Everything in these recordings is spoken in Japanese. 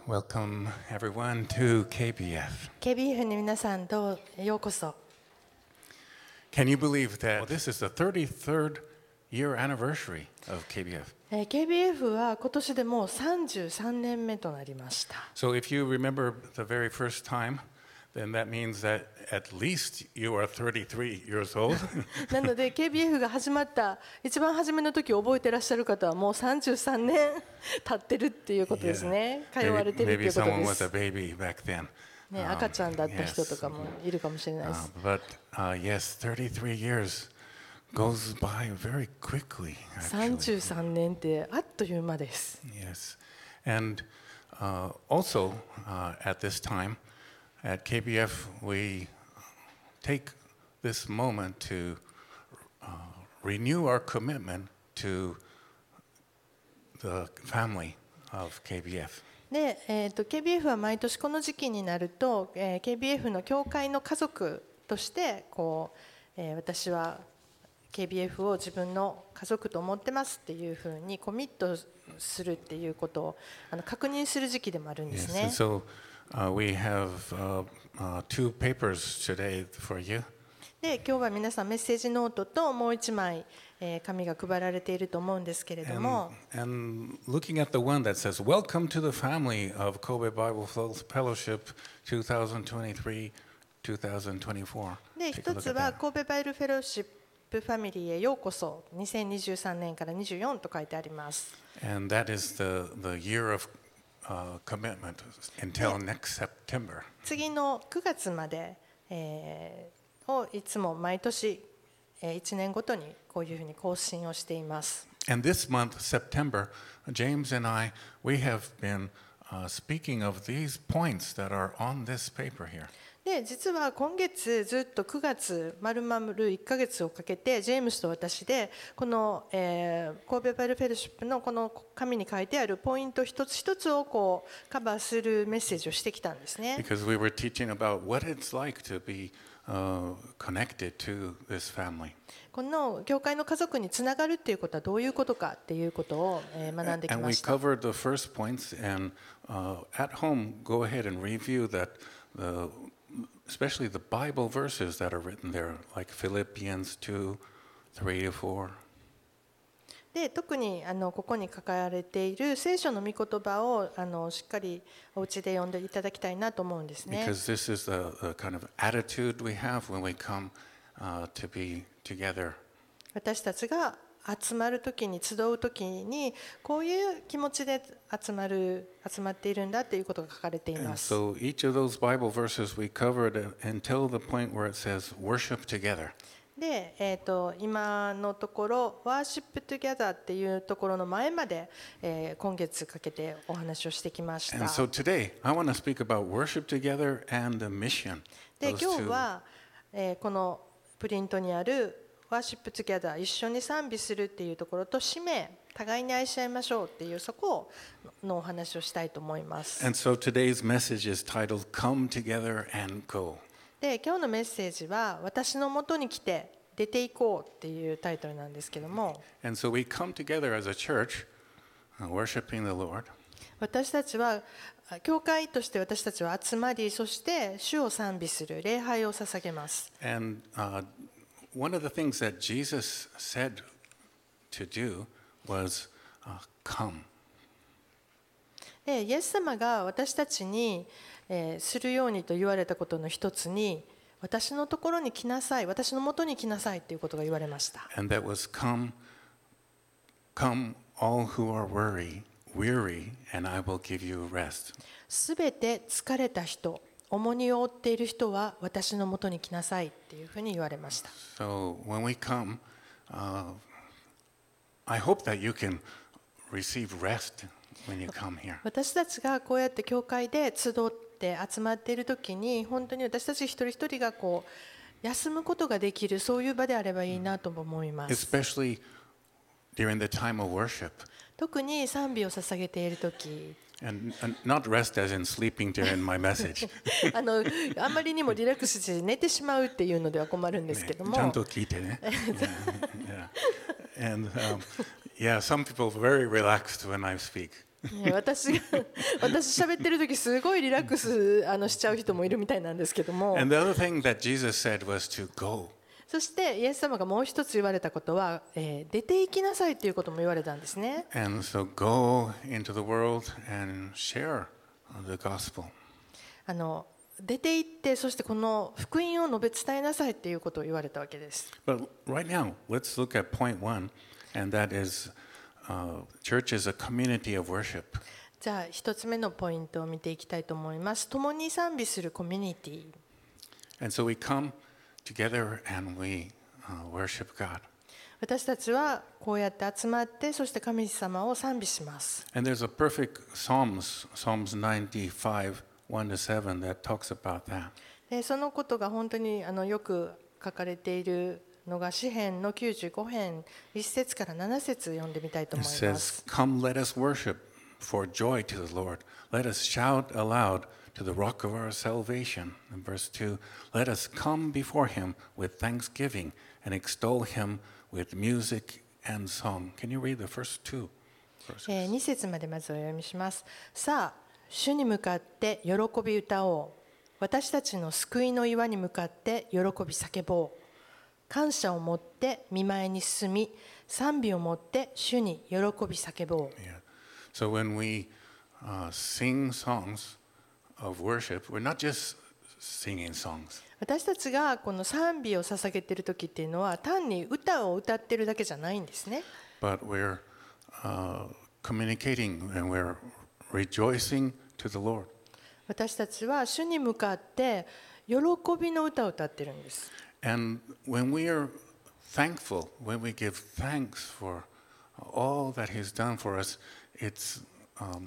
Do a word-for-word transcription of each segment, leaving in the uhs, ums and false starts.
Welcome everyone to K B F. ケービーエフ に皆さんどうようこそ。 Can you believe that this is the thirty-third year anniversary of K B F? えー ケービーエフ は今年でもうさんじゅうさんねんめとなりました。 So if you remember the very first time, then that means that at least you are thirty-three years old. なので ケービーエフ が始まった一番初めの時を覚えてらっしゃる方はもうさんじゅうさんねん経ってるっていうことですね。通われてるってい Maybe うこと someone で was a す。 baby back then. ね、 Um, 赤ちゃんだった人 yes. とかもいるかもしれないで Uh, す。 but uh, yes, thirty-three years goes by very quickly. さんじゅ Actually, うさんねんってあっという間です。 yes, and uh, also uh, at this time at K B F we take this moment to uh, renew our commitment to the family of K B F. で、えー、と ケービーエフ は毎年この時期になると、えー、ケービーエフ の教会の家族としてこう、えー、私は ケービーエフ を自分の家族と思ってますっていうふうにコミットするっていうことをあの確認する時期でもあるんです Yes, ね。 and so uh, we have uh, uh, two papers today for you. で、今日は皆さんメッセージノートともう一枚、えー紙が配られていると思うんですけれど And, も、 and looking at the one that says, Welcome to the family of Kobe Bible Fellowship twenty twenty-three to twenty twenty-four. で、 Take a 一 look つ at は that. 神戸バイブルフェローシップファミリーへようこそにせんにじゅうさんねんからにじゅうよんと書いてあります。 And that is the, the year of uh, commitment until next September. 次のくがつまで、えーをいつも毎年、えーいちねんごとにこういうふうに更新をしています。 And this month, September, James and I, we have been uh, speaking of these points that are on this paper here. で、実は今月ずっとくがつ丸々いっかげつをかけてジェームスと私でこの、えー神戸バイブルフェローシップのこの紙に書いてあるポイント一つ一つをこうカバーするメッセージをしてきたんですね。 Because we were teaching about what it's like to be uh, connected to this family. この教会の家族につながるっていうことはどういうことかっていうことをえー学んでき And ま we した。 covered the first points, and uh, at home, go ahead and review that, the, especially the Bible verses that are written there, like Philippians two, three to four. で、特にあのここに書かれている聖書の御言葉をあのしっかりお家で読んでいただきたいなと思うんですね。 Because this is the, the kind of attitude we have when we come uh, to be together. 私たちが集まるときに集うときにこういう気持ちで集まる集まっているんだということが書かれてい And ます。 so each of those Bible verses we covered until the point where it says worship together. で、えー、と今のところ「ワーシップ・トゥギャザー」っていうところの前まで、えー今月かけてお話をしてきました。 And so today, I want to speak about worship together and the mission. で、 Those 今日 two. は、えーこのプリントにある「ワーシップ・トゥギャザー」一緒に賛美するっていうところと使命互いに愛し合いましょうっていうそこのお話をしたいと思います。 And so today's message is titled Come Together and Go. で、今日のメッセージは「私のもとに来て出ていこう」っていうタイトルなんですけども、 And so we come together as a church, uh, worshiping the Lord. 私たちは教会として私たちは集まり、そして主を賛美する礼拝を捧げます。 And uh, one of the things that Jesus said to do was uh, come. で、イエス様が私たちに、えーするようにと言われたことの一つに、私のところに来なさい、私のもとに来なさいということが言われました。 And that was come, come all who are weary, weary, and I will give you rest. すべて疲れた人、重荷を負っている人は私のもとに来なさいっていうふうに言われました。 So when we come, uh, I hope that you can receive rest when you come here. 私たちがこうやって教会で集って集まっているときに本当に私たち一人一人がこう休むことができるそういう場であればいいなと思います。 Especially during the time of worship. 特に賛美を捧げているとき、 And, and not rest as in sleeping during my message. あのあんまりにもリラックスして寝てしまうっていうのでは困るんですけども、 ちゃんと聞いてね。Yeah, yeah. And um, yeah, some people are very relaxed when I speak. ね私が私喋ってる時すごいリラックスあのしちゃう人もいるみたいなんですけども、 And the other thing that Jesus said was to go. そしてイエス様がもう一つ言われたことは、えー出て行きなさいということも言われたんですね。 And so go into the world and share the gospel. あの出て行ってそしてこの福音を述べ伝えなさいっていうことを言われたわけです。 But right now, let's look at point one, and that is uh, church is a community of worship. じゃあ一つ目のポイントを見ていきたいと思います。共に賛美するコミュニティ。 And so we come together and we uh, worship God. 私たちはこうやって集まってそして神様を賛美します。 And there's a perfect Psalms, Psalms ninety-five, one to seven, that talks about that. でそのことが本当にあのよく書かれているのが詩編のきゅうじゅうご編いっ節からなな節読んでみたいと It 思います。 says, Come, let us worship for joy to the Lord. Let us shout aloud to the rock of our salvation. And verse two, let us come before him with thanksgiving and extol him with music and song. Can you read the first two verses? えーに節までまずお読みします。さあ、主に向かって喜び歌おう。私たちの救いの岩に向かって喜び叫ぼう。感謝を持って御前に進み、賛美を持って主に喜び叫ぼう。 Yeah. So when we uh, sing songs of worship, we're not just singing songs. 私たちがこの賛美を捧げている時っていうのは単に歌を歌ってるだけじゃないんですね。 But we're uh, communicating and we're rejoicing to the Lord. 私たちは主に向かって喜びの歌を歌ってるんです。 And when we are thankful, when we give thanks for all that He's done for us, it's um,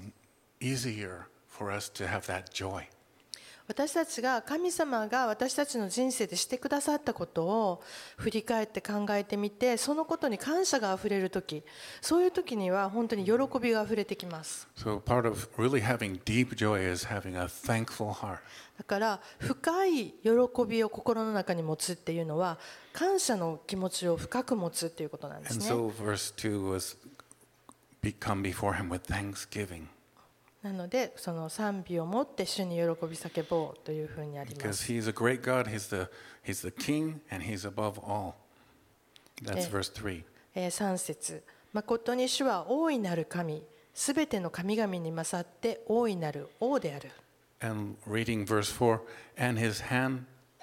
easier for us to have that joy. 私たちが神様が私たちの人生でしてくださったことを振り返って考えてみて、そのことに感謝があふれるとき、そういうときには本当に喜びがあふれてきます。 So part of really having deep joy is having a thankful heart. だから深い喜びを心の中に持つっていうのは感謝の気持ちを深く持つっていうことなんです And ね。 so verse two was become before Him with thanksgiving. なのでその賛美を持って主に喜び叫ぼうというふうにありま Because す。 He's a great God, He's the, he's the King, and He's above all. That's Eh. verse three. えーさん節、誠に主は大いなる神、すべての神々に勝って大いなる王である。 And reading verse four, and his hand,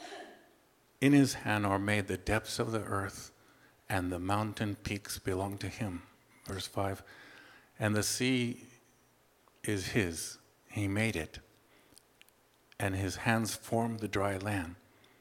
in his hand are made the depths of the earth, and the mountain peaks belong to him. Verse five, and the sea is his, he made it, and his hands formed the dry land.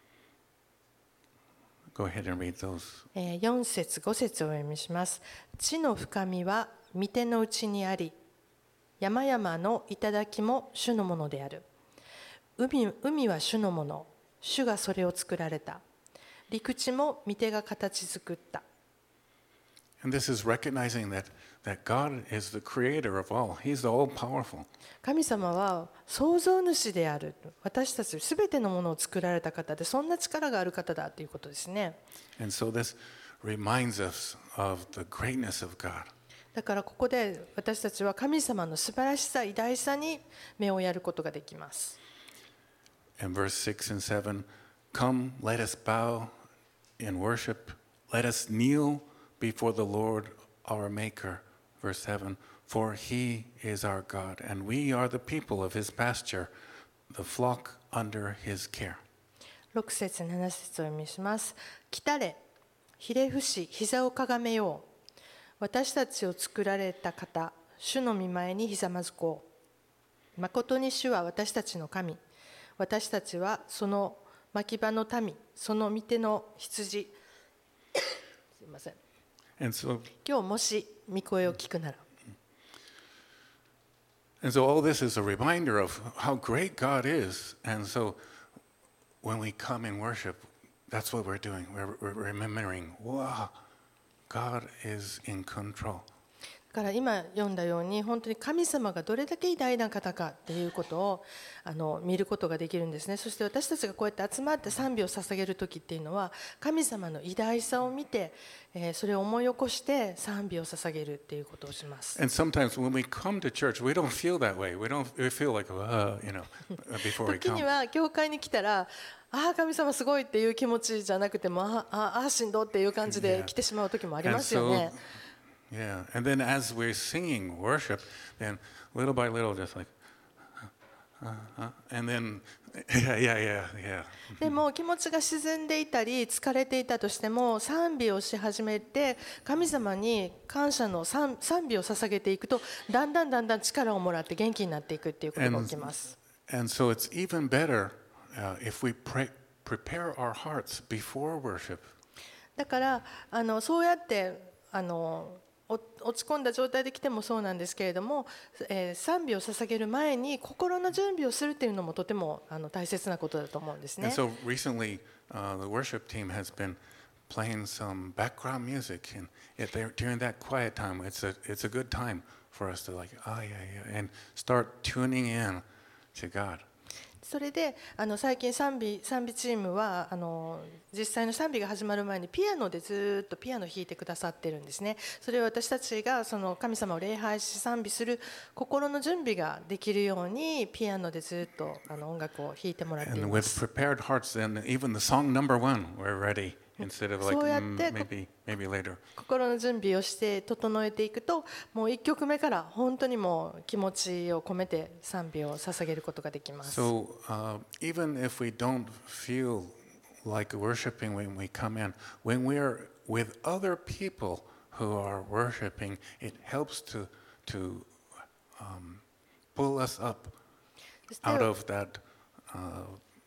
Go ahead and read those. えーよん節ご節をお読みします。地の深みは御手の内にあり、山々の頂も主のものである。海、海は主のもの、主がそれを作られた。陸地も御手が形作った。 And this is recognizing that, that God is the creator of all. He's the all-powerful. 神様は創造主である。私たちすべてのものを作られた方で、そんな力がある方だということですね。 And so this reminds us of the greatness of God. だからここで私たちは神様の素晴らしさ、偉大さに目をやることができます。 And verse six and seven, come, let us bow in worship. Let us kneel before the Lord our Maker. Verse seven, for he is our God, and we are the people of his pasture, the flock under his care. ろく節なな節を読みします。来たれ、ひれ伏し、膝をかがめよう。私たちを作られた方、主の御前にひざまずこう。誠に主は私たちの神。私たちはその牧場の民、その御手の羊。すいません。 And so, 今日もし御声を聞くなら。 and so all this is a reminder of how great God is. And so when we come in worship, that's what we're doing. We're, we're remembering, wow, God is in control. から今読んだように本当に神様がどれだけ偉大な方かっていうことをあの見ることができるんですね。そして私たちがこうやって集まって賛美を捧げる時っていうのは神様の偉大さを見て、えーそれを思い起こして賛美を捧げるっていうことをします。 And sometimes when we come to church, we don't feel that way. We don't we feel like, uh, you know, before we 時に come. は教会に来たらああ神様すごいっていう気持ちじゃなくてもああああしんどっていう感じで来てしまう時もあり And ますよ so, ね。 yeah. And then as we're singing worship, then little by little, just like, uh, uh, and then, yeah, yeah, yeah, yeah. でも気持ちが沈んでいたり疲れていたとしても賛美をし始めて神様に感謝の賛賛美を捧げていくとだんだんだんだん力をもらって元気になっていくっていうことが起きます。 And so it's even better uh, if we pray, prepare our hearts before worship. だからあのそうやってあのお落ち込んだ状態で来てもそうなんですけれども、えー賛美を捧げる前に心の準備をするっていうのもとてもあの大切なことだと思うんです And ね。 so recently, uh, the worship team has been playing some background music, and it, they're- during that quiet time, it's a it's a good time for us to like, ah, yeah, yeah, and start tuning in to God. それであの最近賛美賛美チームはあの実際の賛美が始まる前にピアノでずっとピアノを弾いてくださってるんですね。それを私たちがその神様を礼拝し賛美する心の準備ができるようにピアノでずっとあの音楽を弾いてもらってい And ま with す。 prepared hearts, then even the song number one, we're ready instead of like Soやって mm, maybe maybe later. 心の準備をして整えていくともういっきょくめから本当にもう気持ちを込めて賛美を捧げることができます。 So uh, even if we don't feel like worshiping when we come in, when we're with other people who are worshiping, it helps to to um, pull us up そして out of that uh,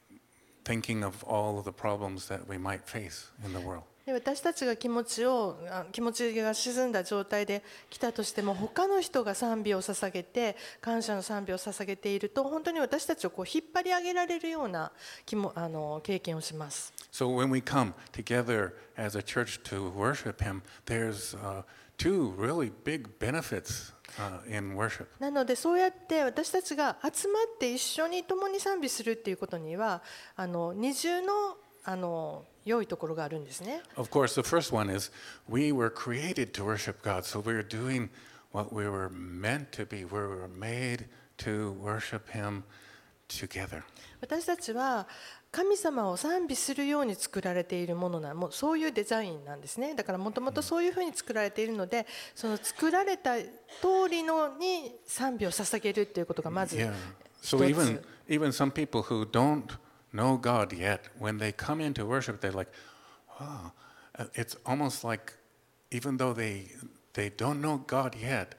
thinking of all of the problems that we might face in the world. で私たちが気持ちをあ気持ちが沈んだ状態で来たとしても他の人が賛美を捧げて感謝の賛美を捧げていると本当に私たちをこう引っ張り上げられるような気もあの経験をします。 So when we come together as a church to worship Him, there's uh, two really big benefits uh, in worship. なのでそうやって私たちが集まって一緒に共に賛美するっていうことにはあの二重のあの良いところがあるんですね。 Of course, the first one is we were created to worship God, so we're doing what we were meant to be. We were made to worship Him together. 私たちは神様を賛美するように作られているものなもうそういうデザインなんですね。だからもともとそういうふうに作られているのでその作られた通りのに賛美を捧げるっていうことがまず Yeah. 一 So even つ。 even some people who don't know God yet, when they come into worship, they're like, "Wow!" Uh, It's almost like even though they they don't know God yet,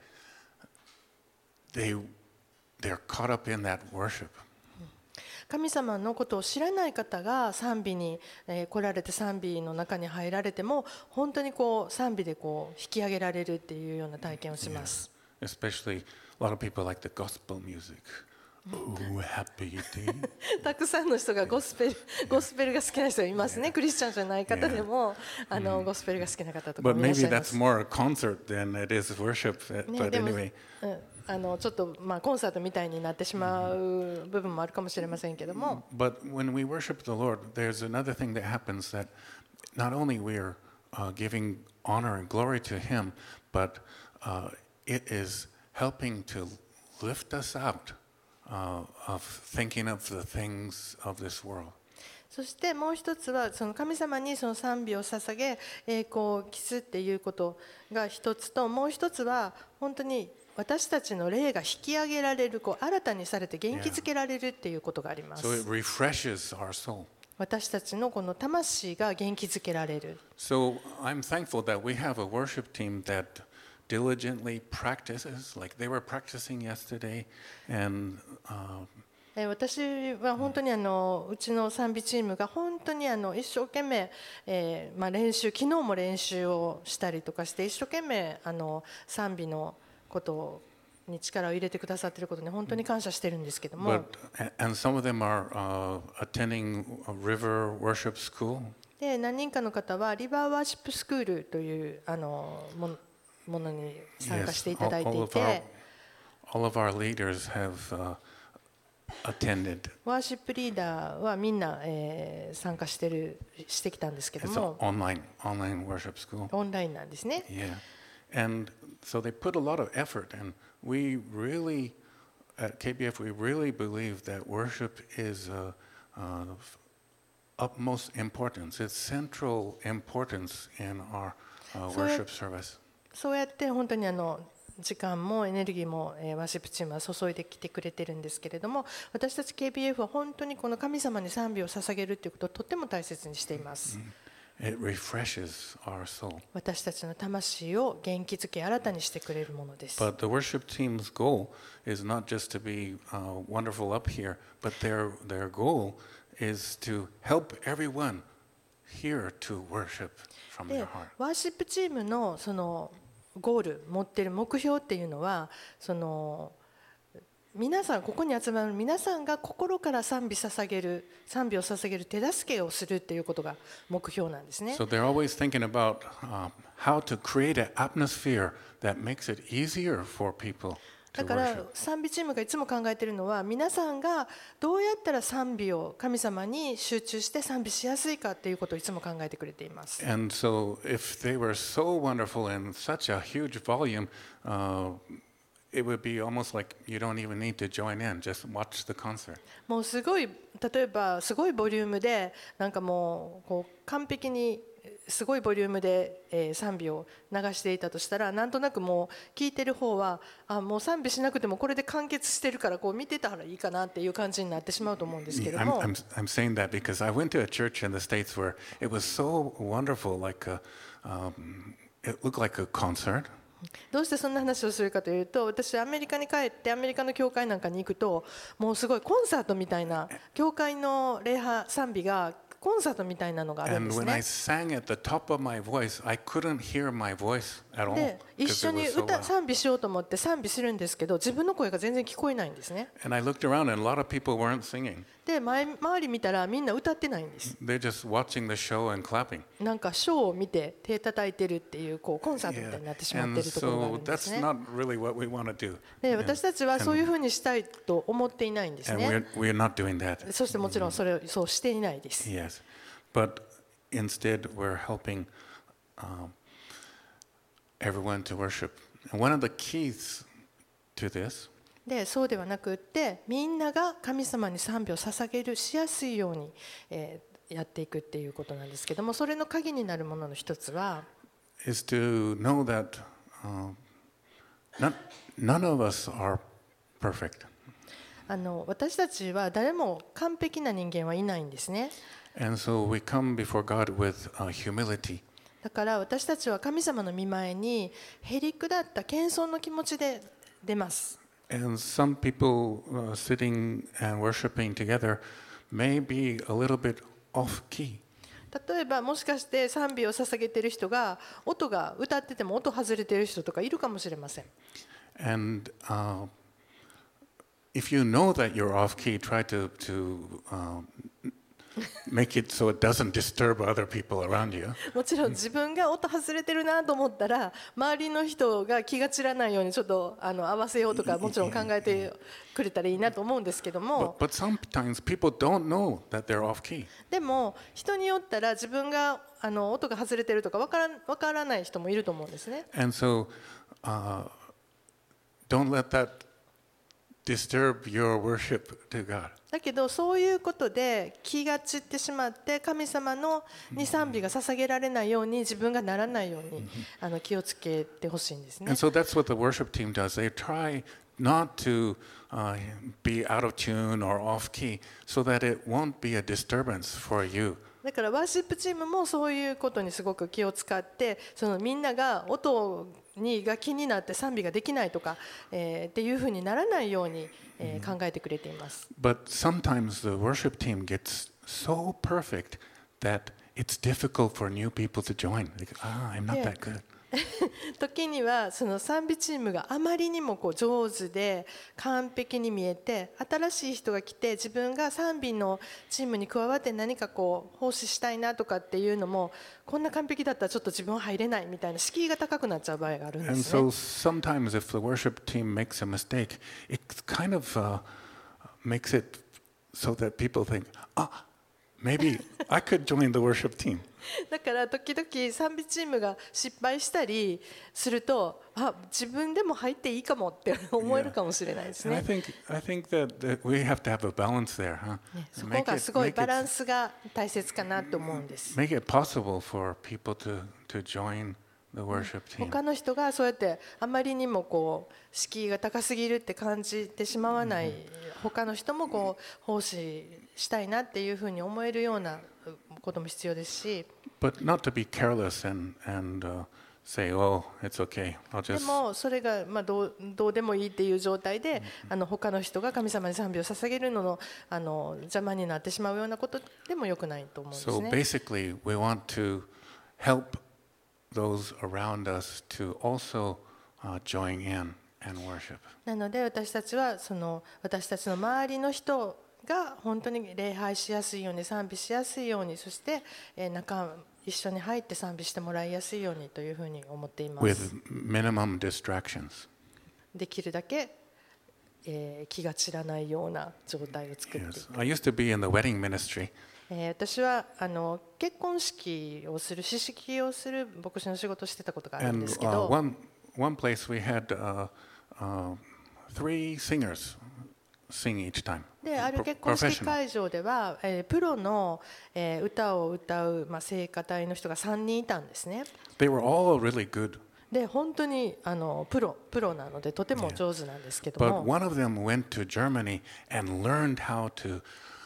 they they're caught up in that worship. 神様のことを知らない方が賛美にえー来られて賛美の中に入られても本当にこう賛美でこう引き上げられるっていうような体験をします。 Especially a lot of people like the gospel music. Oh, happy day. たくさんの人がゴスペルゴスペルが好きな人がいますね。クリスチャンじゃない方でもあのゴスペルが好きな方とか But もいらっし maybe ゃいま that's す。 more a concert than it is worship. uh, ね、 But でも、 anyway, うん、あのちょっとまあコンサートみたいになってしまう部分もあるかもしれませんけども、 but when we worship the Lord, there's another thing that happens that not only we are uh, giving honor and glory to Him, but uh, it is helping to lift us out uh, of thinking of the things of this world. そしてもう一つはその神様にその賛美を捧げ栄光を期すっていうことが一つと、もう一つは本当に私たちの霊が引き上げられる、こう新たにされて元気づけられるっていうことがありま So it す。 refreshes our soul. 私たちのこの魂が元気づけられる。 So I'm thankful that we have a worship team that diligently practices, like they were practicing yesterday, and uh, えー私は本当にあのうちの賛美チームが本当にあの一生懸命、えーまあ、練習昨日も練習をしたりとかして一生懸命あの賛美のことに力を入れてくださっていることに本当に感謝してるんですけども、 but and some of them are uh, attending a river worship school. で何人かの方はリバーワーシップスクールというあのもものに参加 Yes, していただい all, て all い of our て、 all of our leaders have uh, attended. ワーシップリーダーはみんな、えー参加してるしてきたんですけど It's an も、 online online worship school. オンラインなんですね。 Yeah, and so they put a lot of effort, and we really at K B F we really believe that worship is uh, uh, of utmost importance. It's central importance in our uh, So it- worship service. そうやって本当にあの時間もエネルギーも、えーワーシップチームは注いできてくれてるんですけれども、私たち ケービーエフ は本当にこの神様に賛美を捧げるということをとっても大切にしています。 It refreshes our soul. 私たちの魂を元気づけ新たにしてくれるものです。 But the worship team's goal is not just to be uh, wonderful up here, but their their goal is to help everyone here to worship from で their heart. ワーシップチームのそのゴール持ってる目標っていうのは、その皆さんここに集まる皆さんが心から賛美捧げる賛美を捧げる手助けをするっていうことが目標なんですね。 So they're always thinking about um, how to create an atmosphere that makes it easier for people だ to から worship. 賛美チームがいつも考えているのは、皆さんがどうやったら賛美を神様に集中して賛美しやすいかっていうことをいつも考えてくれています。 And so if they were so wonderful in such a huge volume, uh, it would be almost like you don't even need to join in, just watch the concert. もうすごい、例えばすごいボリュームでなんかもうこう完璧にすごいボリュームで、えー賛美を流していたとしたら、なんとなくもう聞いてる方はあもう賛美しなくてもこれで完結してるからこう見てたらいいかなっていう感じになってしまうと思うんですけれど I'm, も、 I'm, I'm saying that because I went to a church in the States where it was so wonderful, like a, um, it looked like a concert. どうしてそんな話をするかというと、私アメリカに帰ってアメリカの教会なんかに行くと、もうすごいコンサートみたいな教会の礼拝賛美がコンサートみたいなのがあるん And です when I ね。 sang at the top of my voice, I couldn't hear my voice at all で一 because 緒 it に was so 歌 loud. 賛美しようと思って賛美するんですけど、自分の声が全然聞こえないんですね。 And I looked around, and a lot of people weren't singing. で前周り見たらみんな歌ってないんです。 They're just watching the show and clapping. なんかショーを見て手叩いてるっていう、こうコンサートみたいになってしまっ And てるところがある so んです that's ね。 not really what we want to do. で私たちはそういうふうにしたいと思っていないんです And ね。 we're, we're not doing that. そしてもちろんそれをそうしていないです。 Yes. But instead, we're helping um, everyone to worship. And one of the keys to this でそうではなくって、みんなが神様に賛美を捧げるしやすいように、えーやっていくっていうことなんですけども、それの鍵になるものの一つは、 is to know that um, not, none of us are perfect. あの私たちは誰も完璧な人間はいないんですね。 And so we come before God with uh, humility. だから私たちは神様の御前にへりくだった謙遜の気持ちで出ます。 And some people uh, sitting and worshiping together may be a little bit off key. 例えばもしかして賛美を捧げている人が音が歌ってても音外れている人とかいるかもしれません。 And uh, if you know that you're off key, try to, to um, make it so it doesn't disturb other people around you. もちろん自分が音外れてるなと思ったら、周りの人が気が散らないようにちょっとあの合わせようとかもちろん考えてくれたらいいなと思うんですけど But, も、 but sometimes people don't know that they're off key. でも人によったら自分があの音が外れてるとかわからわからない人もいると思うんですね。 And so uh, don't let that disturb your worship to God. だけどそういうことで気が散ってしまって神様のに賛美が捧げられないように自分がならないようにあの気をつけてほしいんですね And。so that's what the worship team does. They try not to uh, be out of tune or off key so that it won't be a disturbance for you. だからワーシップチームもそういうことにすごく気を使って、そのみんなが音にが気になって賛美ができないとか、えーっていうふうにならないように、えー考えてくれています。 But sometimes the worship team gets so perfect that it's difficult for new people to join. They go, ah, I'm not that good. 時にはその賛美チームがあまりにもこう上手で完璧に見えて、新しい人が来て自分が賛美のチームに加わって何かこう奉仕したいなとかっていうのも、こんな完璧だったらちょっと自分は入れないみたいな敷居が高くなっちゃう場合があるんで And すね。 so sometimes if the worship team makes a mistake, it kind of uh, makes it so that people think, ah, maybe I could join the worship team. だから時々賛美チームが失敗したりすると、あ、自分でも入っていいかもって思えるかもしれないです And I ね。 think I think that, that we have to have a balance there, huh? そ Make こが it- すごい make バラン it- スが大切かなと思うんです。 make it possible for people to, to join the worship team. 他の人がそうやってあまりにもこう敷居が高すぎるって感じてしまわない、他の人もこう奉仕したいなっていうふうに思えるようなことも必要ですし、 But not to be careless and, and uh, say, oh, it's okay, I'll で just... もそれがまあどう、どうでもいいっていう状態で、あの他の人が神様に賛美を捧げるのの、あの邪魔になってしまうようなことでもよくないと思うんです So ね。 basically, we want to help those around us to also uh, join in and worship. なので私たちはその私たちの周りの人が本当に礼拝しやすいように、賛美しやすいように、そしてえー中一緒に入って賛美してもらいやすいようにというふうに思っています。 With minimum distractions. できるだけ、えー気が散らないような状態を作っていく。 Yes. I used to be in the wedding ministry, えー私はあの結婚式をする、司式をする牧師の仕事をしてたことがあるん and ですけ uh, ど、 one, one place we had uh, uh, three singers sing each time. である Pro- 結婚式 professional. 会場では、えープロの、えー歌を歌う、まあ、聖歌隊の人がさんにんいたんですね。 They were all really good, で本当にあのプロプロなのでとても上手なんですけど but も、 one of them went to Germany and learned how to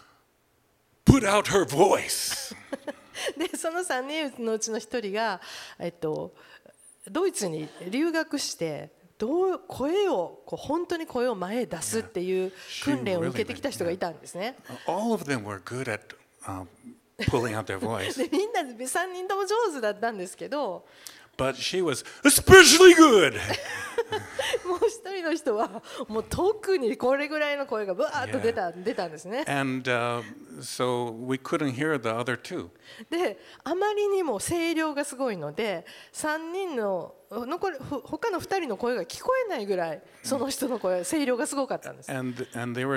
put out her voice. でそのさんにんのうちのひとりが、えっと、ドイツに留学してどう声をこう本当に声を前へ出すっていう訓練を受けてきた人がいたんですね。 All of them were good at uh, pulling out their voice, でみんなでさんにんとも上手だったんですけど、 but she was especially good. もう一人の人はもう特にこれぐらいの声がブワーッと出た、出たんですね。 And uh, so we couldn't hear the other two. であまりにも声量がすごいのでさんにんの残りほ他のふたりの声が聞こえないぐらいその人の声声量がすごかったんです。 And, and they were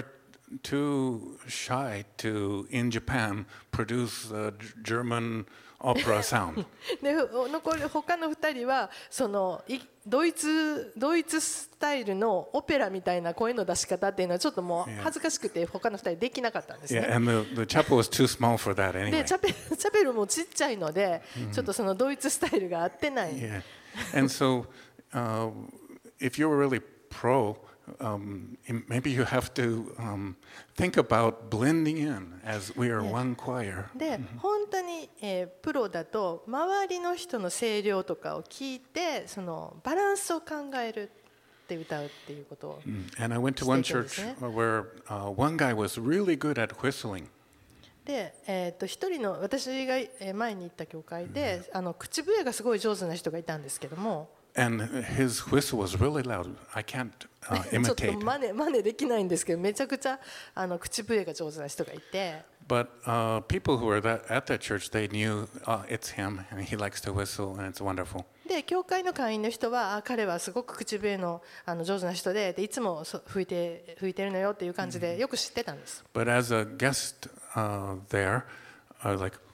too shy to, in Japan, produce a German opera sound. で残り他のふたりはそのいドイツドイツスタイルのオペラみたいな声の出し方っていうのはちょっともう恥ずかしくて他のふたりできなかったんです Yeah, ね。 and the, the chapel was too small for that で anyway. チャペルチャペルもちっちゃいのでちょっとそのドイツスタイルが合ってない。 Yeah. And so uh, if you're really pro, um, maybe you have to um, think about blending in as we are one choir. で本当に、えープロだと周りの人の声量とかを聞いてそのバランスを考えるって歌うっていうことを、 Mm. And I went to one Stay church tuned, where uh, one guy was really good at whistling. で、えー、と一人の私がえー前に行った教会であの口笛がすごい上手な人がいたんですけども、 And his whistle was really loud. I can't uh, ちょっと imitate. 真似真似できないんですけどめちゃくちゃあの口笛が上手な人がいて、 But uh, people who were that, at that church, they knew uh, it's him, and he likes to whistle, and it's wonderful. で教会の会員の人はあ彼はすごく口笛のあの上手な人で、でいつもそ吹いて吹いてるのよっていう感じでよく知ってたんです。 But as a guest uh, there, I was like,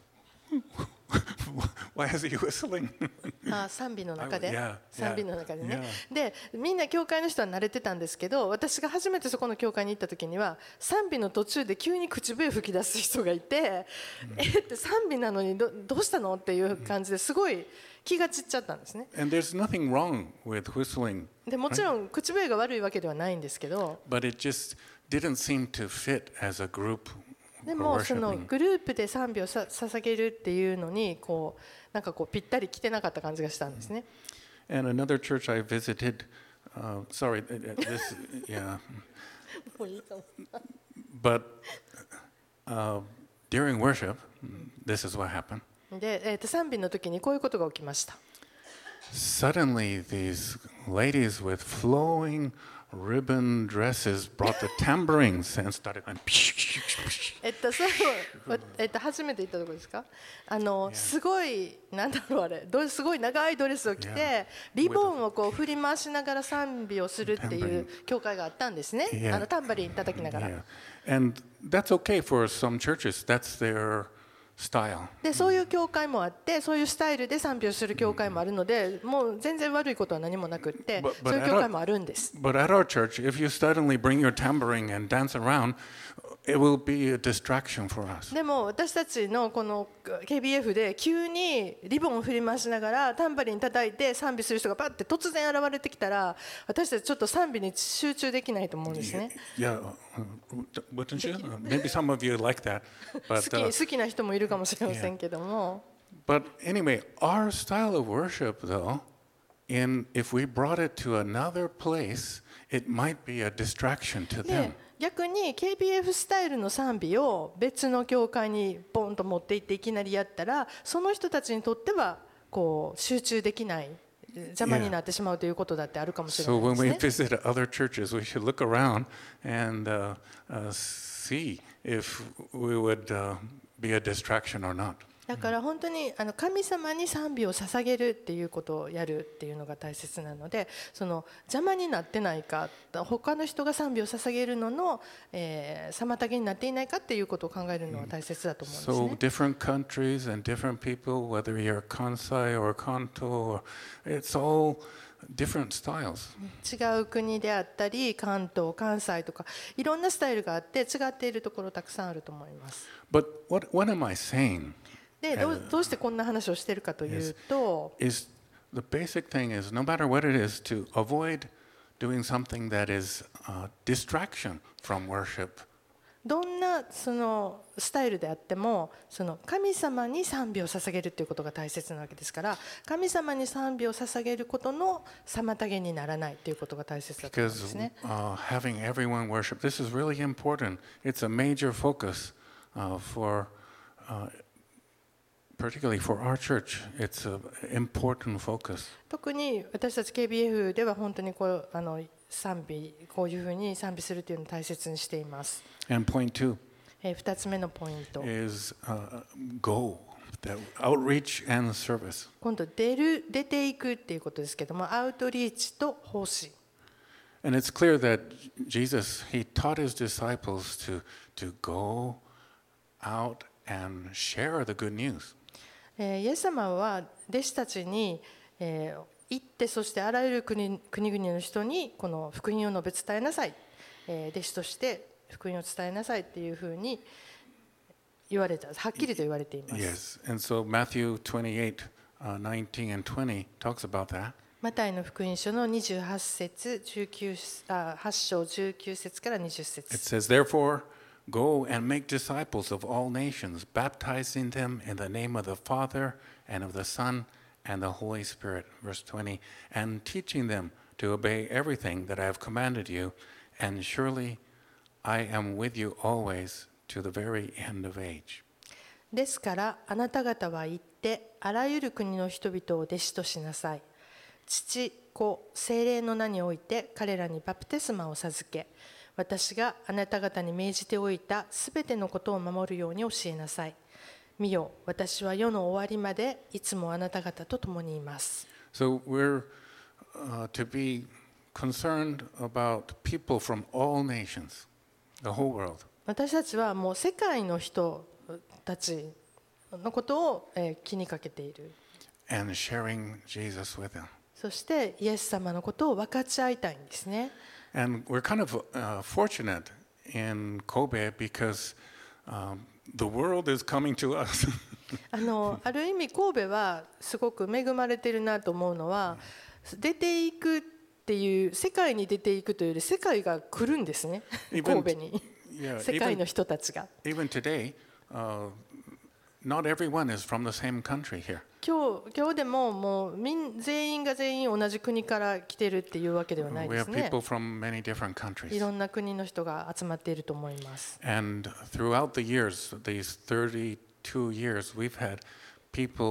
why is he whistling? あ賛美の中で、 Yeah, 賛美の中でね、 yeah. でみんな教会の人は慣れてたんですけど、私が初めてそこの教会に行った時には賛美の途中で急に口笛吹き出す人がいて、えって賛美なのに ど, どうしたのっていう感じですごい気が散っちゃったんですね。 And there's nothing wrong with whistling, でもちろん口笛が悪いわけではないんですけど、 but it just didn't seem to fit as a group で for もその worshiping. グループで賛美をさ捧げるっていうのにこうなんかこうぴったり来てなかった感じがしたんですね。 And another church I visited, uh, sorry, uh, uh, this, yeah, もういいかも。 but uh, during worship, this is what happened. で、えーと賛美の時にこういうことが起きました。 suddenly these ladies with flowing ribbon dresses brought the tambourines and started going. えっと、そう、えっと、初めて行ったところですか。あの、すごい、なんだろうあれ、どすごい長いドレスを着て、リボンをこう振り回しながら賛美をするっていう教会があったんですね。あのタンバリン叩きながら。 Yeah. And that's okay for some churches. That's their style. で、そういう教会もあって、そういうスタイルで賛美をする教会もあるので、もう全然悪いことは何もなくって、 But- but そういう教会もあるんです。 But at our church, if you suddenly bring your tambourine and dance around, it will be a distraction for us. でも私たちのこの ケービーエフ で急にリボンを振り回しながらタンバリン叩いて賛美する人がパッて突然現れてきたら、私たちちょっと賛美に集中できないと思うんですね。 Yeah, uh, wouldn't you? Uh, Maybe some of you like that. 好 But, き uh, 好きな人もいるかもしれませんけども、 but anyway, our style of worship, though, in if we brought it to another place, it might be a distraction to で them. 逆に ケービーエフ スタイルの賛美を別の教会にポンと持っていっていきなりやったら、その人たちにとってはこう集中できない、邪魔になってしまうということだってあるかもしれ So ない when です we ね。 visit other churches, we should look around and uh, uh, see if we would uh, be a distraction or not. だから本当にあの神様に賛美を捧げるっていうことをやるっていうのが大切なので、その邪魔になってないか、他の人が賛美を捧げるのの、えー、妨げになっていないかっていうことを考えるのは大切だと思うんです So ね。 different countries and different people, whether you're Kansai or Kanto, or, it's all different styles. 違う国であったり関東関西とかいろんなスタイルがあって違っているところたくさんあると思います。 But what, what am I saying でどう、どうしてこんな話をしているかというと、 is the basic thing is no matter what it is, to avoid doing something that is a distraction from worship. どんなそのスタイルであっても、その神様に賛美を捧げるということが大切なわけですから、神様に賛美を捧げることの妨げにならないということが大切だと思うんで Because すね。 uh, having everyone worship, this is really important. It's a major focus uh, for, uh, particularly for our church. It's an important focus. 特に私たち ケービーエフ では本当にこうあの賛美、こういうふうに賛美するというのを大切にしています。 And point two えー、ふたつめのポイント、 is uh, go, the outreach and service. 今度出る出ていくっていうことですけども、アウトリーチと奉仕。 And it's clear that Jesus, he taught his disciples to, to go out and share the good news. えーイエス様は弟子たちに、えー行ってそしてあらゆる国、国々の人にこの福音を述べ伝えなさい、えー弟子として福音を伝えなさいっていうふうに言われた、はっきりと言われています。 Yes, and so Matthew twenty-eight, uh, nineteen and twenty talks about that. マタイの福音書のにじゅうはち節、じゅうきゅうあはち章じゅうきゅう節からにじゅう It 節。 says, therefore, go and make disciples of all nations, baptizing them in the name of the Father and of the Son and the Holy Spirit. Verse twenty, and teaching them to obey everything that I have commanded you, and surely I am with you always to the very end of age. ですからあなた方は行ってあらゆる国の人々を弟子としなさい。父、子、聖霊の名において彼らにバプテスマを授け、私があなた方に命じておいたすべてのことを守るように教えなさい。見よ、私は世の終わりまでいつもあなた方と共にいます。 So we're uh, to be concerned about people from all nations, the whole world. 私たちはもう世界の人たちのことをえー気にかけている。 And sharing Jesus with them. そしてイエス様のことを分かち合いたいんですね。 And we're kind of uh, fortunate in Kobe because um, the world is coming to us. あのある意味神戸はすごく恵まれてるなと思うのは、出ていくっていう世界に出ていくというより世界が来るんですね。 Even- 神戸に Yeah, 世界 even, の人たちが。 even today, uh, not everyone is from the same country here. 今日今日でももうみん全員が全員同じ国から来てるっていうわけではない We です have ね。 people from many different い countries. ろんな国の人が集まっていると思います。 And throughout the years, these thirty-two years, we've had people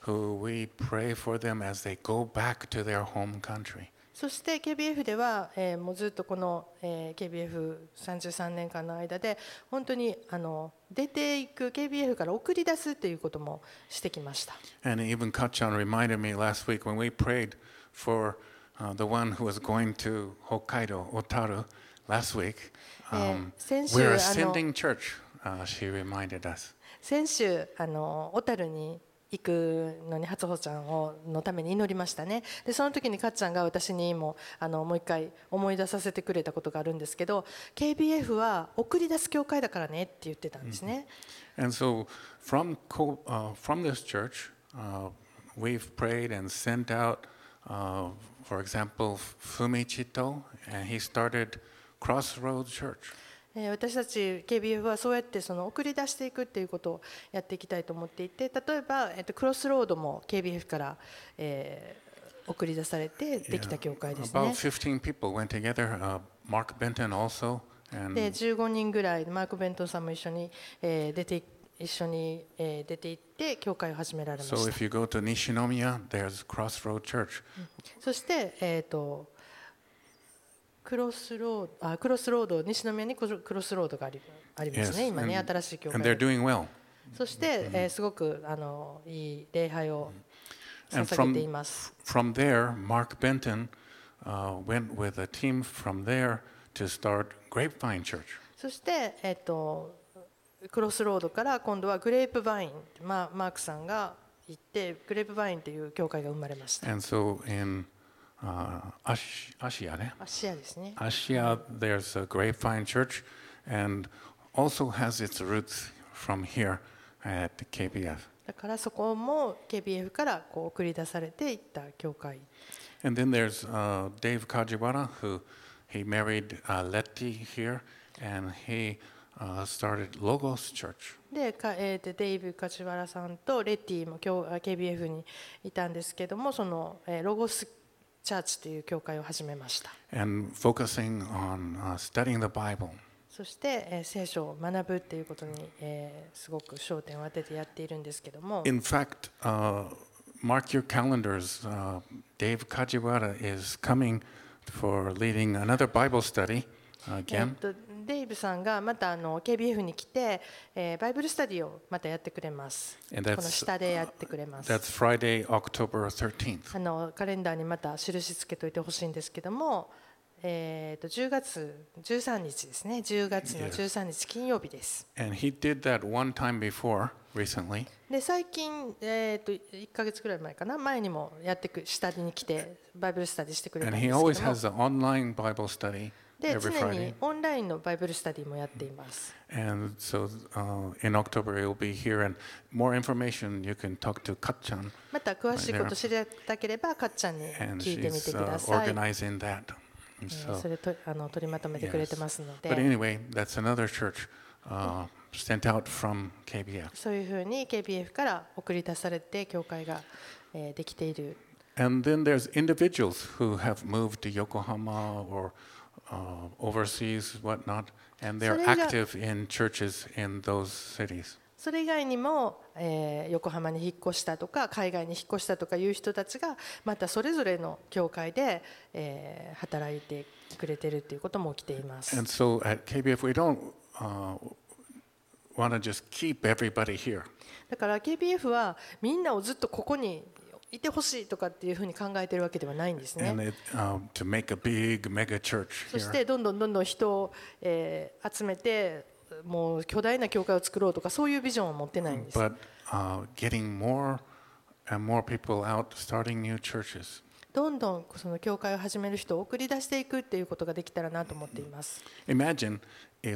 who we pray for them as they go back to their home country. そして ケービーエフ では、えー、もうずっとこの、えー、ケービーエフさんじゅうさんねんかんの間で本当にあの出ていく ケービーエフ から送り出すということもしてきました。 And even Kachan reminded me last week when we prayed for uh, the one who was going to Hokkaido, Otaru, last week. Um, we're a sending church, uh, she reminded us. 先週あの小樽に行くのに初穂ちゃんをのために祈りましたね。でその時にかっちゃんが私にもあのもう一回思い出させてくれたことがあるんですけど、 ケービーエフ は送り出す教会だからねって言ってたんですね。 And so from, uh, from this church, uh, we've prayed and sent out, uh, for example, Fumichito, and he started Crossroads Church. 私たち ケービーエフ はそうやってその送り出していくっていうことをやっていきたいと思っていて、例えば、えっと、クロスロードも ケービーエフ から、えー、送り出されてできた教会ですね。 About fifteen people went together, uh, Mark Benton also. And でじゅうごにんぐらいマーク・ベントンさんも一緒に、えー、出て一緒に、えー、出て行って教会を始められました。 So if you go to Nishinomiya, there's Crossroad Church. そして、えーとクロスロード、あ、クロスロード、西宮にクロスロードがあり、ありますね、 Yes, 今ね、 and, 新しい教会 and they're で。 doing well. そして、えー、すごくあのいい礼拝を And 捧げてい from, ます。 from there, Mark Benton uh, went with a team from there to start Grapevine Church. そして、えーとクロスロードから今度はグレープバイン、まあ、マークさんが行ってグレープバインという教会が生まれました。 And so in uh, Ash, Ashia, ね、 アシアですね。 Ashia, there's a Grapevine Church and also has its roots from here at K B F. だからそこも ケービーエフ からこう送り出されていった教会。 And then there's uh, Dave Kajiwara, who he married uh, Letty here, and he uh, started Logos Church. で、かえー、とデイブ・カチワラさんとレッティも今日 ケービーエフ にいたんですけども、その、えーロゴスチャーチという教会を始めました。 And focusing on uh, studying the Bible. そして、えー聖書を学ぶっていうことに、えーすごく焦点を当ててやっているんですけども、 In fact, uh, mark your calendars. Uh, Dave Kajiwara is coming for leading another Bible study え again. ーとデイブさんがまたあの ケービーエフ に来て、えーバイブルスタディをまたやってくれます。 And この that's, 下でやってくれます。 that's Friday, October thirteenth. あのカレンダーにまた印つけといてほしいんですけども、えー、とじゅうがつじゅうさんにちですね、じゅうがつのじゅうさんにち金曜日です。 And he did that one time before, recently. で最近、えー、といっかげつくらい前かな、前にもやってく下に来てバイブルスタディしてくれたん And で he すけ always ども、 has an online Bible study で every 常に Friday. オンラインのバイブルスタディもやっています。 And so uh, in October he'll be here, and more information you can talk to Katchan, また詳しいこと知りたければかっちゃんに and 聞いてみて she's く uh, ださい。 organizing that. And えー so, それとあの取りまとめてくれてますの but で、 anyway, that's another church uh, sent out from K B F. そういうふうに ケービーエフ から送り出されて教会が、えーできている。 And then there's individuals who have moved to Yokohama or uh, overseas, whatnot, and they're それが- active in churches in those cities. それ以外にも、えー横浜に引っ越したとか海外に引っ越したとかいう人たちがまたそれぞれの教会で、えー働いてくれてるっていうことも起きています。 And so at K B F, we don't uh, want to just keep everybody here. だから ケービーエフ はみんなをずっとここにいてほしいとかっていうふうに考えてるわけではないんですね。 And it, um, to make a big mega church そし here. てどんどんどんどん人を、えー集めてもう巨大な教会を作ろうとかそういうビジョンを持ってないんです。 But uh, getting more and more people out, starting new churches. どんどんその教会を始める人を送り出していくっていうことができたらなと思っています。 Imagine if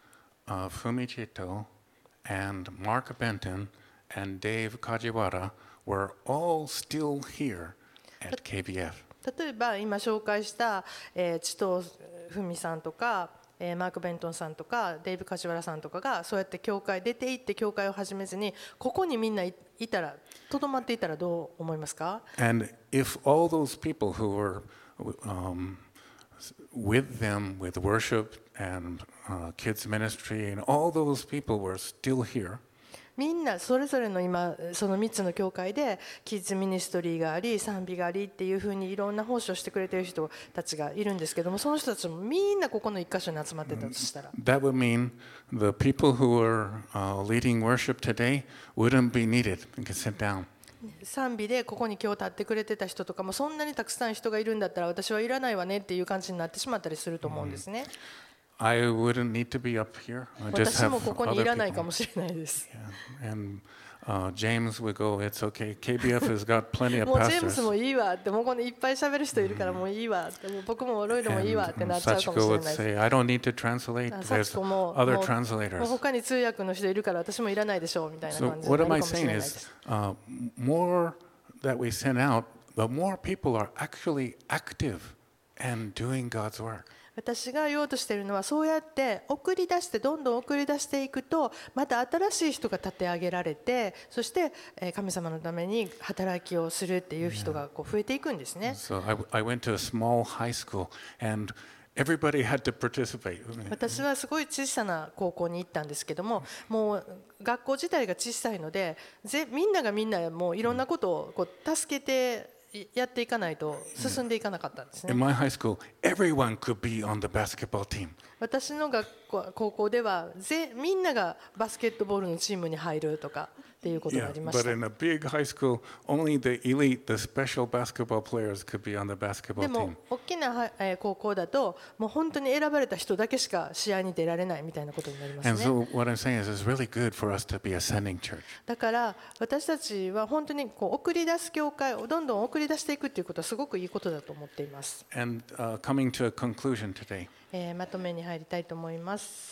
uh, Fumichito and Mark Benton and Dave Kajiwara were all still here at K B F. 例えば今紹介した、えー、千藤文さんとか、えーマーク・ベントンさんとかデイブ・梶原さんとかがそうやって教会出て行って教会を始めずにここにみんないいたらとどまっていたらどう思いますか？ And if all those people who were um, with them with worship and uh, kids ministry and all those people were still here, みんなそれぞれの今そのみっつの教会でキッズミニストリーがあり賛美がありっていうふうにいろんな奉仕をしてくれている人たちがいるんですけども、その人たちもみんなここの一箇所に集まってたとしたら、 That would mean the people who are uh, leading worship today wouldn't be needed. You can sit down. 賛美でここに今日立ってくれてた人とかもそんなにたくさん人がいるんだったら私はいらないわねっていう感じになってしまったりすると思うんですね。 I wouldn't need to be up here. I just 私 have もここにい other らないか people. もしれないです。 Yeah. And uh, James would go, it's okay. K B F has got plenty of もうジェームス pastors. もいいわって、もうここにいっぱい喋る人いるからもういいわって、もう僕もロイドもいいわって And なっちゃうかもし Sachiko れ would ないです。 say, I don't need to translate. あ、サ There's チコも other もう translators. もう他に通訳の人いるから私もいらないでしょうみたいな So 感じに what なる am か I もしれない saying で is, す。 uh, more that we send out, the more people are actually active and doing God's work. 私が言おうとしているのは、そうやって送り出してどんどん送り出していくと、また新しい人が立て上げられて、そしてえー神様のために働きをするっていう人がこう増えていくんですね。 So I, I went to a small high school and everybody had to participate. 私はすごい小さな高校に行ったんですけども、もう学校自体が小さいので、ぜみんながみんなもういろんなことをこう助けてやっていかないと進んでいかなかったんですね。 In my high school, everyone could be on the basketball team. 私の学校高校ではぜみんながバスケットボールのチームに入るとかっていうことが Yeah, ありまし but た。 in a big high school, only the elite, the special basketball players could be on the で basketball も team. 大きなはえー高校だともう本当に選ばれた人だけしか試合に出られないみたいなことになります And ね。 so what I'm saying is it's really good for us to be a sending church. だから私たちは本当にこう送り出す教会をどんどん送り出していくっていうことはすごくいいことだと思っています。 And uh, coming to a conclusion today, えーまとめに入りたいと思います。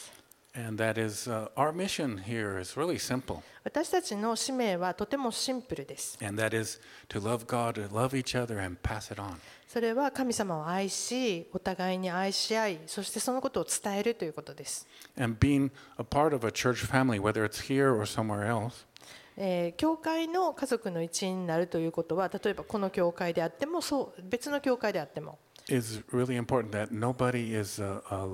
and that is uh, our mission here is really simple. 私たちの使命はとてもシンプルです。 And that is to love God, to love each other, and pass it on. それは神様を愛し、お互いに愛し合い、そしてそのことを伝えるということです。 And being a part of a church family, whether it's here or somewhere else, えー教会の家族の一員になるということは、例えばこの教会であってもそう別の教会であっても is really important that nobody is a, a,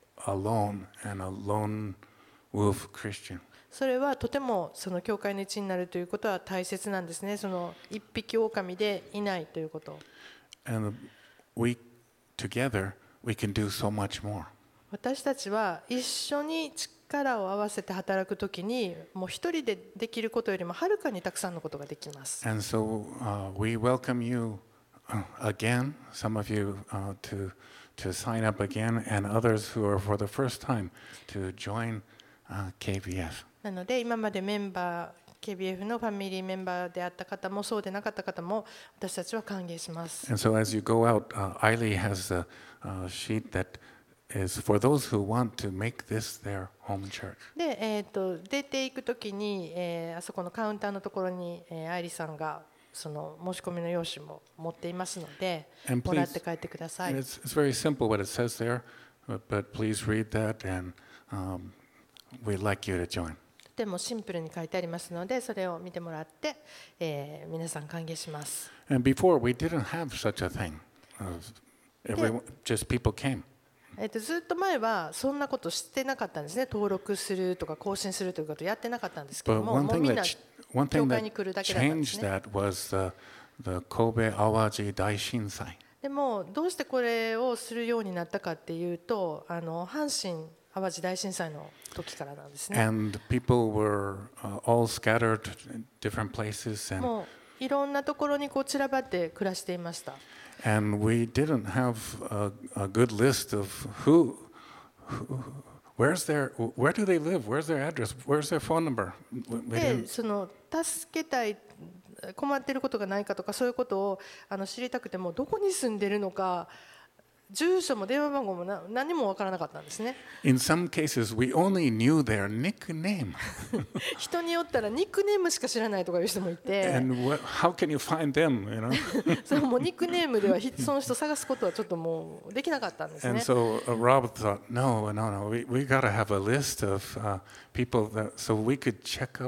alone and a lone wolf Christian. それはとてもその教会の一員になるということは大切なんですね。その一匹狼でいないということ。 And we together we can do so much more. 私たちは一緒に力を合わせて働くときに、もう一人でできることよりもはるかにたくさんのことができます。 And so uh, we welcome you uh, again, some of you uh, to to sign up again, and others who are for the first time to join uh, K B F. なので今までメンバー ケービーエフ のファミリーメンバーであった方もそうでなかった方も私たちは歓迎します。 And so as you go out, uh, Eiley has a, a sheet that is for those who want to make this their home church. で、えー、と出ていくときに、えーあそこのカウンターのところに、えー、愛理さんがその申し込みの用紙も持っていますので、 And もらっ please, て帰ってください。 and it's, it's very simple what it says there, but, but please read that, and um, we'd like you to join. でもシンプルに書いてありますので、それを見てもらって、えー皆さん歓迎します。 And before, we didn't have such a thing. Uh, everyone, just people came. えーとずっと前はそんなことしてなかったんですね。登録するとか更新するということをやってなかったんですけ But ども、 one もう thing みんな that, ch- one 教 thing 会に that 来るだけだったんです changed ね。 that was the, the Kobe Awaji Daishinsai. でもどうしてこれをするようになったかっていうと、あの阪神・淡路大震災の時からなんですね。 And people were uh, all scattered in different places, and, もういろんなところにこう散らばって暮らしていました。 and we didn't have a, a good list of who, who, where's their, where do they live, where's their address, where's their phone number. We- we で didn't- その助けたい困っていることがないかとかそういうことをあの知りたくてもどこに住んでるのか住所も電話番号もな何もわからなかったんですね。 In some cases, we only knew their nickname. 人によったらニックネームしか知らないとかいう人もいて And what, how can you find them, you know? そのもうニックネームではひその人探すことはちょっともうできなかったんです And ね。 so uh, Rob thought, no, no, no, we, we got to have a list of uh, people that, so we could check up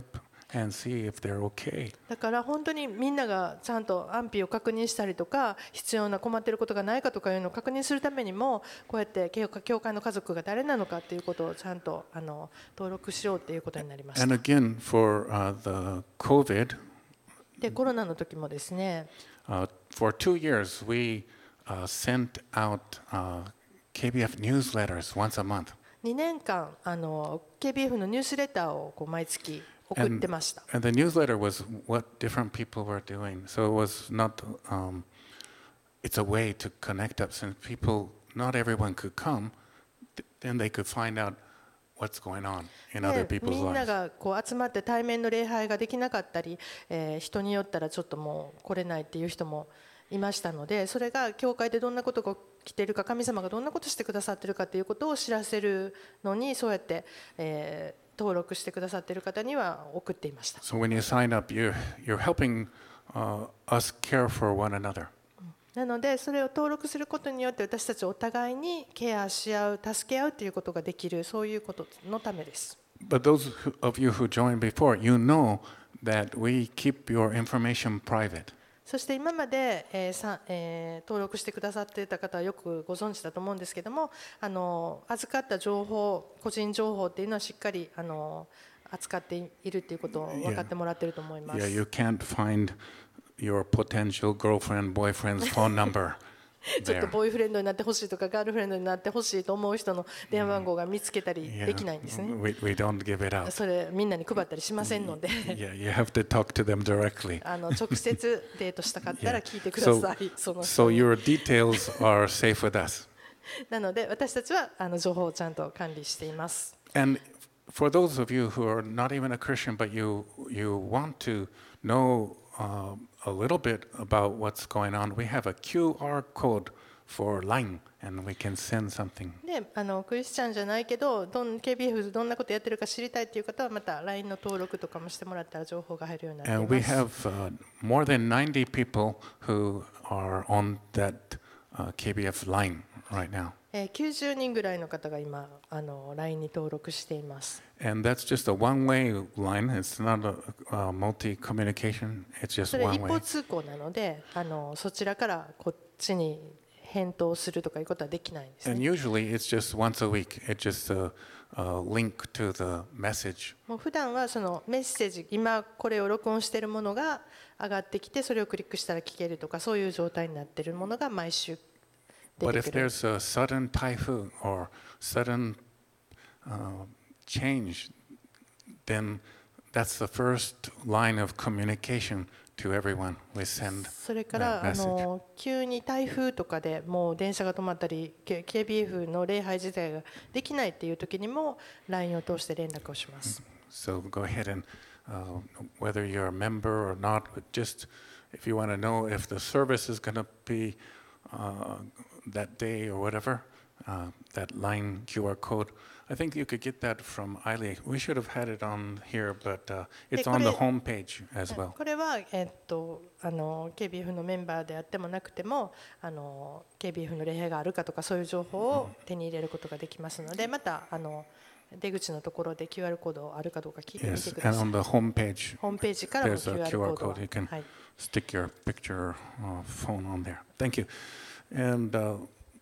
and see if they're okay. だから本当にみんながちゃんと安否を確認したりとか、必要な困っていることがないかとかいうのを確認するためにも、こうやって教教会の家族が誰なのかということをちゃんとあの登録しようということになりまし And た。 again, for uh, the COVID, でコロナの時もですね、 uh, for two years we uh, sent out uh, K B F newsletters once a month. にねんかんあの ケービーエフ のニュースレターをこう毎月送ってました。 And the newsletter was what different people were doing. So it was not, um, it's a way to connect up. Since people, not everyone could come, th- then they could find out what's going on in other で people's みんな lives. がこう集まって対面の礼拝ができなかったり、えー人によったらちょっともう来れないっていう人もいましたので、それが教会でどんなことが起きているか、神様がどんなことしてくださっているかということを知らせるのに、そうやって、えー登録してくださっている方には送っていました。 So when you sign up, you're, you're helping uh, us care for one another. なのでそれを登録することによって私たちお互いにケアし合う、助け合うということができる、そういうことのためです。 But those who- of you who joined before, you know that we keep your information private. そして今まで、えーさえー登録してくださっていた方はよくご存知だと思うんですけども、あの預かった情報、個人情報っていうのはしっかりあの扱っているということを分かってもらっていると思いま Yeah, す。 you can't find your potential girlfriend, boyfriend's phone number ちょっと there. ボーイフレンドになってほしいとかガールフレンドになってほしいと思う人の電話番号が見つけたり Yeah, できないんですね。 we, we don't give it out. それみんなに配ったりしませんので、 Yeah, you have to talk to them directly. あの直接デートしたかったら Yeah. 聞いてくだ So, さい。その so 人に your details are safe with us. なので私たちはあの情報をちゃんと管理しています。 And for those of you who are not even a Christian, but you, you want to know uh, a little bit about what's going on, we have a Q R code for Line, and we can send something. であのクリスチャンじゃないけどどん ケービーエフ どんなことやってるか知りたいという方はまた ライン の登録とかもしてもらったら情報が入るようになって And we います。 have uh, more than ninety people who are on that uh, K B F line right now. えーきゅうじゅうにんぐらいの方が今あの ライン に登録しています。 And that's just a one-way line. It's not a, uh multi-communication. It's just それ one 一方 way. 通行なのであのそちらからこっちに返答するとかいうことはできないんです And ね。 usually it's just once a week. It's just a, a link to the message. もう普段はそのメッセージ、今これを録音しているものが上がってきてそれをクリックしたら聞けるとか、そういう状態になっているものが毎週出 But て if くる。 there's a sudden typhoon or sudden uh, change, then that's the first line of communication to everyone. We send それか that らあ message. の急に台風とかでもう電車が止まったり ケービーエフ の礼拝自体ができないっていう時にも ライン を通して連絡をします。 So go ahead and uh, whether you're a member or not, but just if you want to know if the service is going to be uh, that day or whatever, uh, that line Q R code. I think you could get that from Eiley. We should have had it on here, but uh, it's on the home page as well. これは、えっと、あの ケービーエフ のメンバーであってもなくてもあの ケービーエフ の礼拝があるかとかそういう情報を手に入れることができますので、またあの出口のところで キューアール コードあるかどうか聞いてみて Yes, くだ and さい。 on the home page, ホームページからも there's キュー a アール Q R コード code. You can は、はい、 stick your picture uh, phone on there. Thank you. And uh,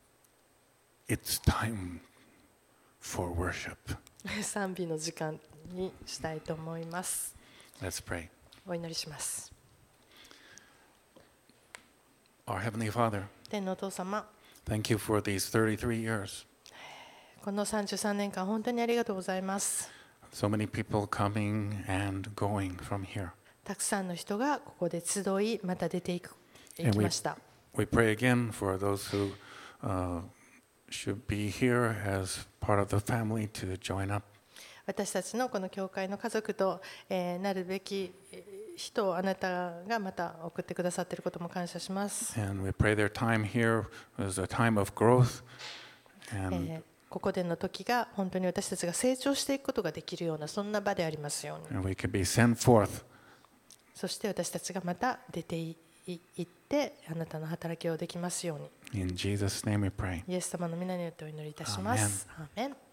it's time for worship. 賛美の時間にしたいと思います。 Let's pray. お祈りします。 Our Heavenly Father, 天のお父様、 thank you for these thirty-three years. このさんじゅうさんねんかん本当にありがとうございます。 So many people coming and going from here. たくさんの人がここで集い、また出ていくい And き we, ました。 we pray again for those who uh, should be here as part of the family to join up. 私たちのこの教会の家族と、えーなるべき人をあなたがまた送ってくださっていることも感謝します。 And we pray their time here is a time of growth. え And ーここでの時が本当に私たちが成長していくことができるようなそんな場でありますように。 and we can be sent forth そして私たちがまた出ていいってあなたの働きをできますように。 in Jesus' name we pray. イエス様の皆によってお祈りいたします。アーメン。